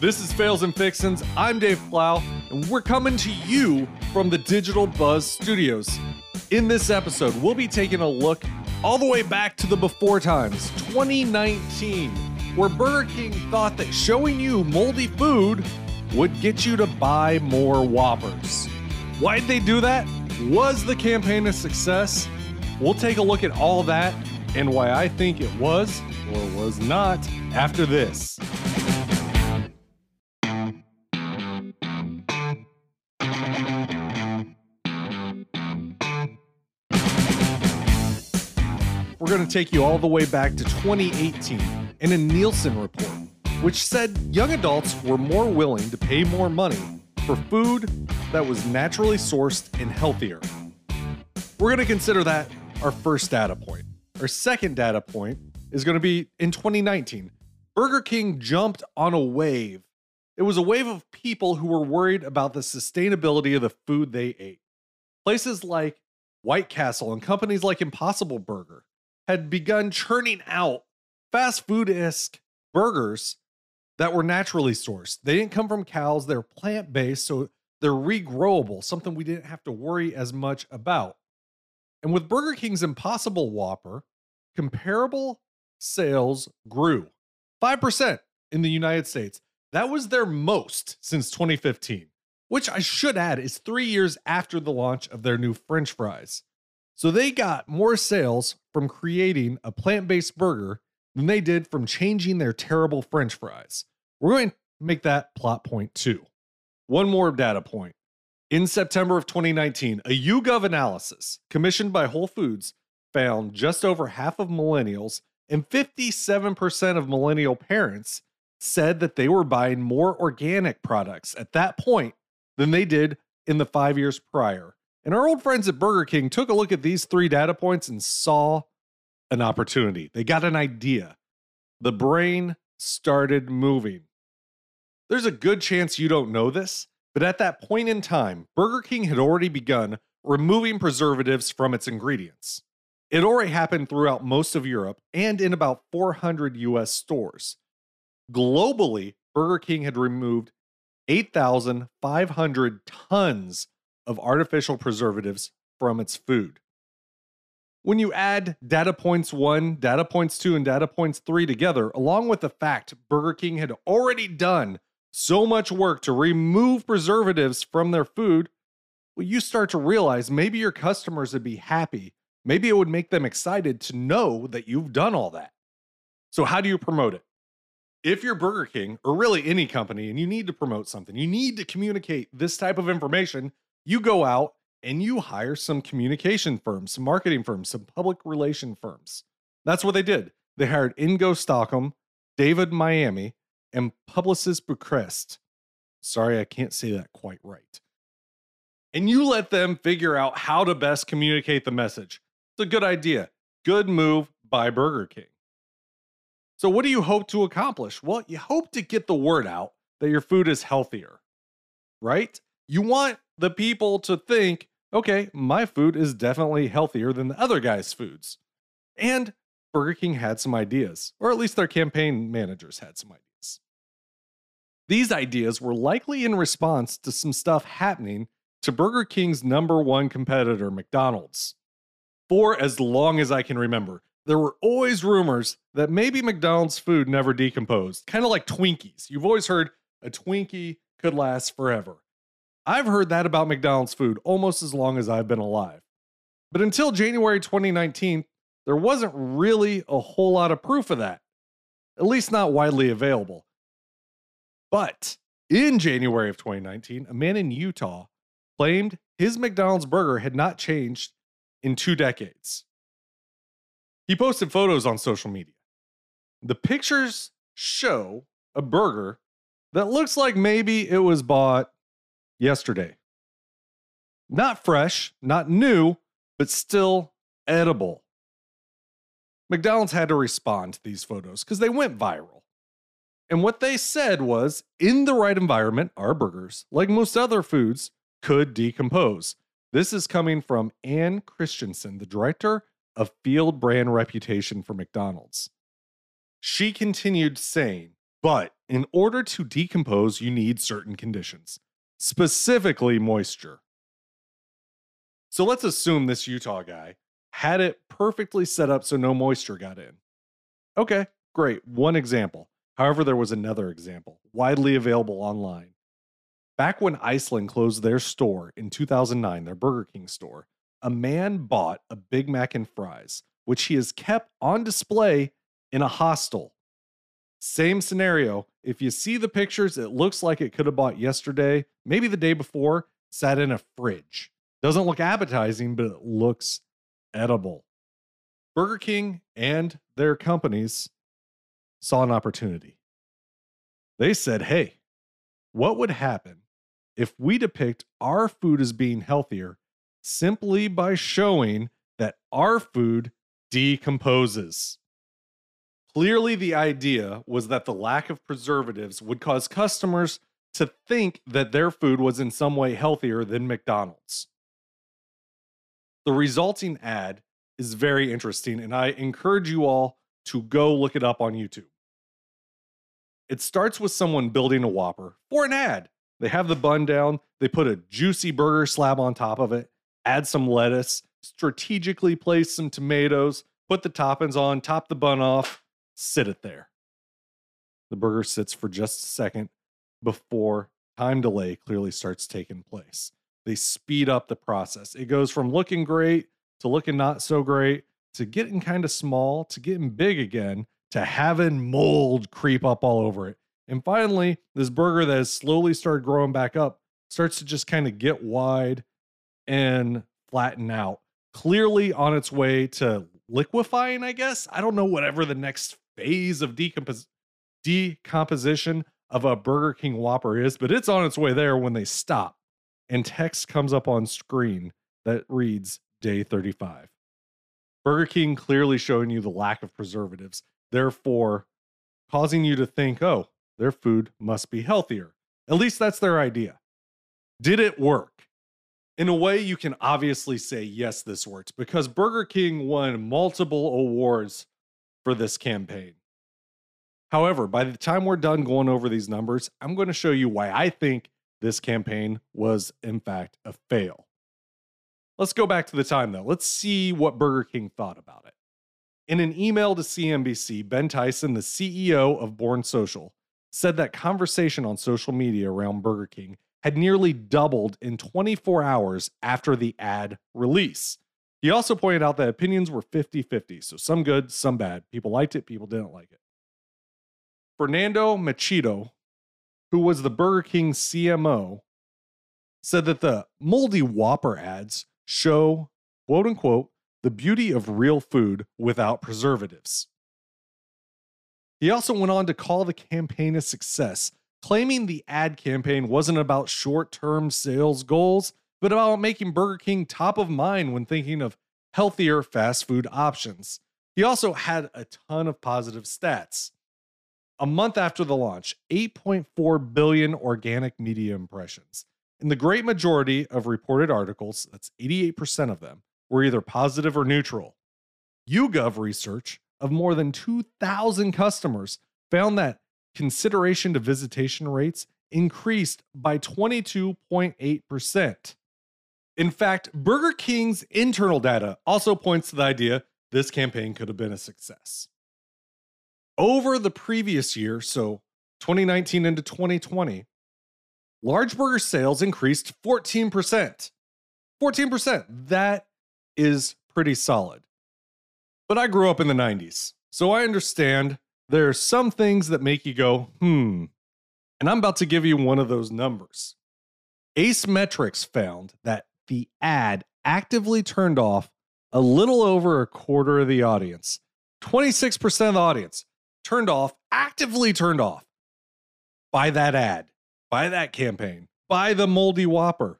This is Fails and Fixins. I'm Dave Plow, and we're coming to you from the Digital Buzz Studios. In this episode, we'll be taking a look all the way back to the before times, 2019, where Burger King thought that showing you moldy food would get you to buy more Whoppers. Why'd they do that? Was the campaign a success? We'll take a look at all that and why I think it was or was not after this. We're going to take you all the way back to 2018 in a Nielsen report, which said young adults were more willing to pay more money for food that was naturally sourced and healthier. We're going to consider that our first data point. Our second data point is going to be in 2019. Burger King jumped on a wave. It was a wave of people who were worried about the sustainability of the food they ate. Places like White Castle and companies like Impossible Burger had begun churning out fast food-esque burgers that were naturally sourced. They didn't come from cows, they're plant-based, so they're regrowable, something we didn't have to worry as much about. And with Burger King's Impossible Whopper, comparable sales grew 5% in the United States. That was their most since 2015, which I should add is 3 years after the launch of their new French fries. So they got more sales from creating a plant-based burger than they did from changing their terrible French fries. We're going to make that plot point too. One more data point. In September of 2019, a YouGov analysis commissioned by Whole Foods found just over half of millennials and 57% of millennial parents said that they were buying more organic products at that point than they did in the 5 years prior. And our old friends at Burger King took a look at these three data points and saw an opportunity. They got an idea. The brain started moving. There's a good chance you don't know this, but at that point in time, Burger King had already begun removing preservatives from its ingredients. It already happened throughout most of Europe and in about 400 US stores. Globally, Burger King had removed 8,500 tons of artificial preservatives from its food. When you add data points 1, data points 2, and data points 3 together, along with the fact Burger King had already done so much work to remove preservatives from their food, well, you start to realize maybe your customers would be happy. Maybe it would make them excited to know that you've done all that. So how do you promote it? If you're Burger King, or really any company, and you need to promote something, you need to communicate this type of information, you go out and you hire some communication firms, some marketing firms, some public relation firms. That's what they did. They hired Ingo Stockholm, David Miami, and Publicis Bucharest. Sorry, I can't say that quite right. And you let them figure out how to best communicate the message. It's a good idea. Good move by Burger King. So what do you hope to accomplish? Well, you hope to get the word out that your food is healthier, right? You want the people to think, okay, my food is definitely healthier than the other guy's foods. And Burger King had some ideas, or at least their campaign managers had some ideas. These ideas were likely in response to some stuff happening to Burger King's number one competitor, McDonald's. For as long as I can remember, there were always rumors that maybe McDonald's food never decomposed, kind of like Twinkies. You've always heard a Twinkie could last forever. I've heard that about McDonald's food almost as long as I've been alive. But until January 2019, there wasn't really a whole lot of proof of that, at least not widely available. But in January of 2019, a man in Utah claimed his McDonald's burger had not changed in 2 decades. He posted photos on social media. The pictures show a burger that looks like maybe it was bought yesterday. Not fresh, not new, but still edible. McDonald's had to respond to these photos because they went viral. And what they said was, in the right environment, our burgers, like most other foods, could decompose. This is coming from Ann Christensen, the director of field brand reputation for McDonald's. She continued saying, But in order to decompose, you need certain conditions, specifically moisture. So let's assume this Utah guy had it perfectly set up so no moisture got in. Okay, great. One example. However, there was another example, widely available online. Back when Iceland closed their store in 2009, their Burger King store, a man bought a Big Mac and fries, which he has kept on display in a hostel. Same scenario. If you see the pictures, it looks like it could have bought yesterday, maybe the day before, sat in a fridge. Doesn't look appetizing, but it looks edible. Burger King and their companies saw an opportunity. They said, hey, what would happen if we depict our food as being healthier simply by showing that our food decomposes? Clearly, the idea was that the lack of preservatives would cause customers to think that their food was in some way healthier than McDonald's. The resulting ad is very interesting, and I encourage you all to go look it up on YouTube. It starts with someone building a Whopper for an ad. They have the bun down, they put a juicy burger slab on top of it, add some lettuce, strategically place some tomatoes, put the toppings on, top the bun off, sit it there. The burger sits for just a second before time delay clearly starts taking place. They speed up the process. It goes from looking great to looking not so great to getting kind of small to getting big again to having mold creep up all over it. And finally, this burger that has slowly started growing back up starts to just kind of get wide and flatten out. Clearly on its way to liquefying, I guess. I don't know, whatever the next phase of decomposition of a Burger King Whopper is, but it's on its way there when they stop. And text comes up on screen that reads day 35. Burger King clearly showing you the lack of preservatives, therefore causing you to think, oh, their food must be healthier. At least that's their idea. Did it work? In a way, you can obviously say, yes, this works, because Burger King won multiple awards for this campaign. However, by the time we're done going over these numbers, I'm going to show you why I think this campaign was, in fact, a fail. Let's go back to the time, though. Let's see what Burger King thought about it. In an email to CNBC, Ben Tyson, the CEO of Born Social, said that conversation on social media around Burger King had nearly doubled in 24 hours after the ad release. He also pointed out that opinions were 50-50, so some good, some bad. People liked it, people didn't like it. Fernando Machado, who was the Burger King CMO, said that the moldy Whopper ads show, quote unquote, the beauty of real food without preservatives. He also went on to call the campaign a success, claiming the ad campaign wasn't about short-term sales goals, but about making Burger King top of mind when thinking of healthier fast food options. He also had a ton of positive stats. A month after the launch, 8.4 billion organic media impressions. And the great majority of reported articles, that's 88% of them, were either positive or neutral. YouGov research of more than 2,000 customers found that consideration to visitation rates increased by 22.8%. In fact, Burger King's internal data also points to the idea this campaign could have been a success. Over the previous year, so 2019 into 2020, large burger sales increased 14%. 14%. That is pretty solid. But I grew up in the 90s, so I understand there are some things that make you go, And I'm about to give you one of those numbers. Ace Metrics found that the ad actively turned off a little over a quarter of the audience. 26% of the audience actively turned off by that ad, by that campaign, by the moldy Whopper.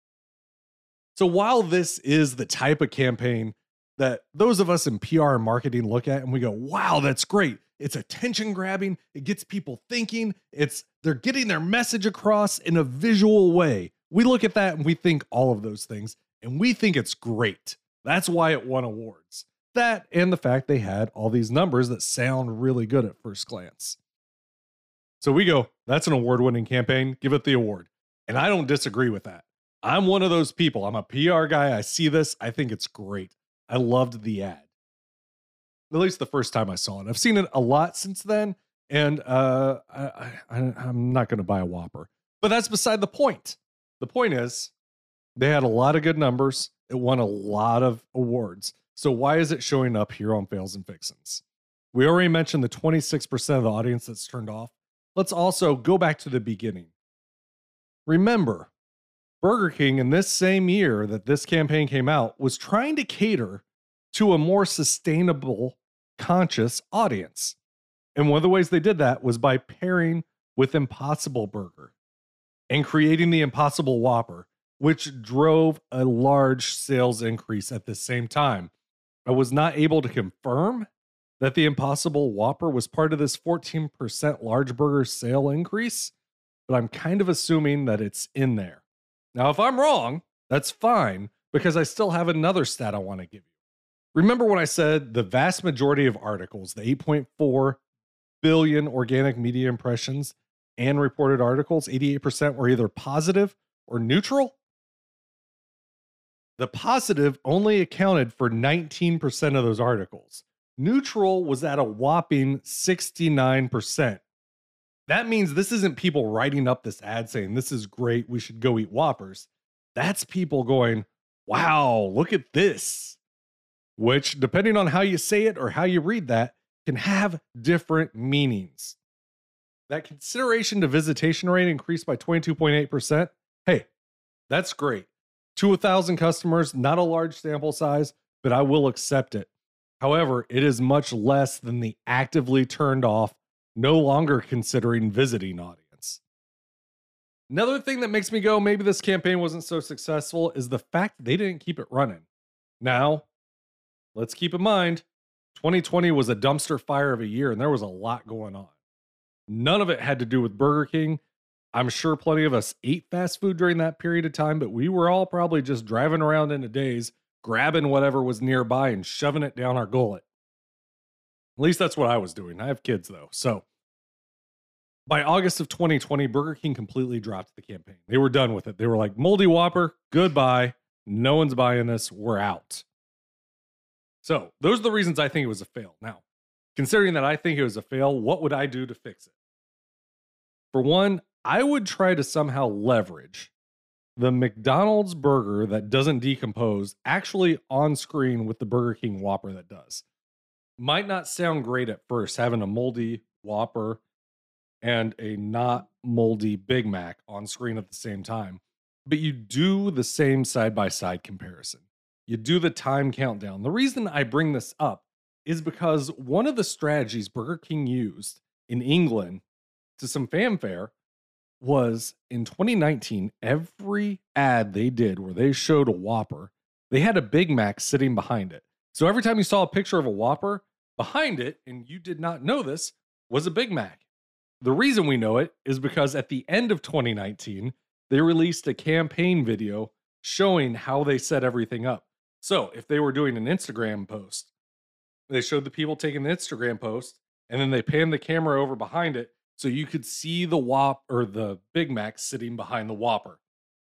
So while this is the type of campaign that those of us in PR and marketing look at and we go, wow, that's great. It's attention grabbing. It gets people thinking. They're getting their message across in a visual way. We look at that and we think all of those things and we think it's great. That's why it won awards. That and the fact they had all these numbers that sound really good at first glance. So we go, that's an award-winning campaign. Give it the award. And I don't disagree with that. I'm one of those people. I'm a PR guy. I see this. I think it's great. I loved the ad. At least the first time I saw it. I've seen it a lot since then. And I'm not going to buy a Whopper. But that's beside the point. The point is, they had a lot of good numbers. It won a lot of awards. So why is it showing up here on Fails and Fixins? We already mentioned the 26% of the audience that's turned off. Let's also go back to the beginning. Remember, Burger King in this same year that this campaign came out was trying to cater to a more sustainable, conscious audience. And one of the ways they did that was by pairing with Impossible Burger and creating the Impossible Whopper, which drove a large sales increase at the same time. I was not able to confirm that the Impossible Whopper was part of this 14% large burger sale increase, but I'm kind of assuming that it's in there. Now, if I'm wrong, that's fine, because I still have another stat I want to give you. Remember when I said the vast majority of articles, the 8.4 billion organic media impressions and reported articles, 88% were either positive or neutral? The positive only accounted for 19% of those articles. Neutral was at a whopping 69%. That means this isn't people writing up this ad saying, this is great, we should go eat Whoppers. That's people going, wow, look at this. Which, depending on how you say it or how you read that, can have different meanings. That consideration to visitation rate increased by 22.8%. Hey, that's great. To 1,000 customers, not a large sample size, but I will accept it. However, it is much less than the actively turned off, no longer considering visiting audience. Another thing that makes me go, maybe this campaign wasn't so successful, is the fact they didn't keep it running. Now, let's keep in mind, 2020 was a dumpster fire of a year, and there was a lot going on. None of it had to do with Burger King. I'm sure plenty of us ate fast food during that period of time, but we were all probably just driving around in a daze, grabbing whatever was nearby and shoving it down our gullet. At least that's what I was doing. I have kids though. So by August of 2020, Burger King completely dropped the campaign. They were done with it. They were like, Moldy Whopper, goodbye. No one's buying this. We're out. So those are the reasons I think it was a fail. Now, considering that I think it was a fail, what would I do to fix it? For one, I would try to somehow leverage the McDonald's burger that doesn't decompose actually on screen with the Burger King Whopper that does. Might not sound great at first, having a moldy Whopper and a not moldy Big Mac on screen at the same time. But you do the same side-by-side comparison. You do the time countdown. The reason I bring this up is because one of the strategies Burger King used in England to some fanfare was in 2019, every ad they did where they showed a Whopper, they had a Big Mac sitting behind it. So every time you saw a picture of a Whopper, behind it, and you did not know this, was a Big Mac. The reason we know it is because at the end of 2019, they released a campaign video showing how they set everything up. So if they were doing an Instagram post, they showed the people taking the Instagram post, and then they panned the camera over behind it so you could see the or the Big Mac sitting behind the Whopper.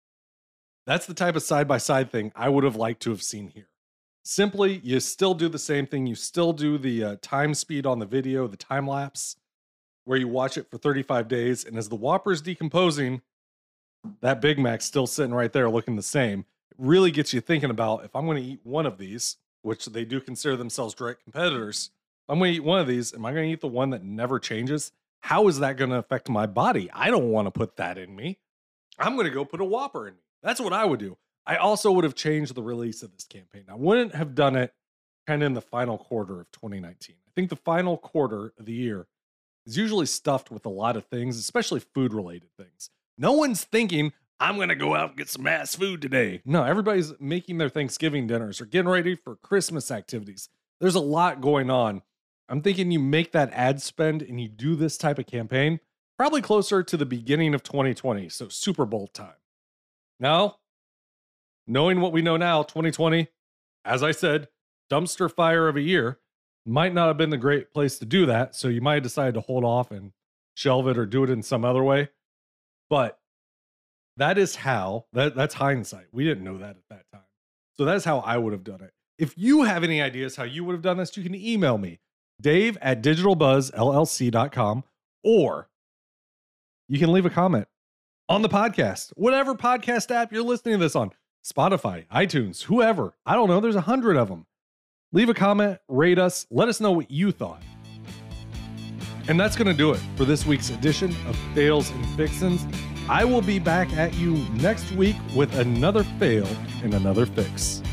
That's the type of side-by-side thing I would have liked to have seen here. Simply, you still do the same thing. You still do the time speed on the video, the time lapse, where you watch it for 35 days. And as the Whopper's decomposing, that Big Mac's still sitting right there looking the same. It really gets you thinking about, if I'm going to eat one of these, which they do consider themselves direct competitors, if I'm going to eat one of these, am I going to eat the one that never changes? How is that going to affect my body? I don't want to put that in me. I'm going to go put a Whopper in me. That's what I would do. I also would have changed the release of this campaign. I wouldn't have done it kind of in the final quarter of 2019. I think the final quarter of the year is usually stuffed with a lot of things, especially food-related things. No one's thinking, I'm going to go out and get some fast food today. No, everybody's making their Thanksgiving dinners or getting ready for Christmas activities. There's a lot going on. I'm thinking you make that ad spend and you do this type of campaign probably closer to the beginning of 2020, so Super Bowl time. Now, knowing what we know now, 2020, as I said, dumpster fire of a year, might not have been the great place to do that. So you might have decided to hold off and shelve it or do it in some other way. But that is how, that's hindsight. We didn't know that at that time. So that's how I would have done it. If you have any ideas how you would have done this, you can email me, dave@digitalbuzzllc.com, or you can leave a comment on the podcast, whatever podcast app you're listening to this on, Spotify, iTunes, whoever. I don't know. There's 100 of them. Leave a comment, rate us, let us know what you thought. And that's going to do it for this week's edition of Fails and Fixins. I will be back at you next week with another fail and another fix.